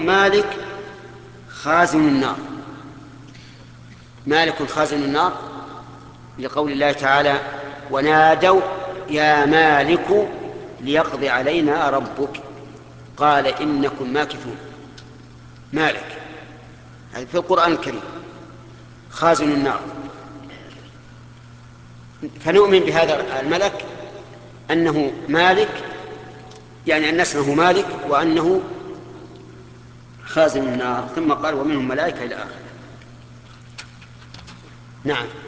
مالك خازن النار. مالك خازن النار لقول الله تعالى: ونادوا يا مالك ليقض علينا ربك قال إنكم ماكثون. مالك هذا في القرآن الكريم خازن النار. فنؤمن بهذا الملك أنه مالك، يعني أن اسمه مالك وأنه خازن النار. ثم قال: ومنهم ملائكة إلى آخره. نعم.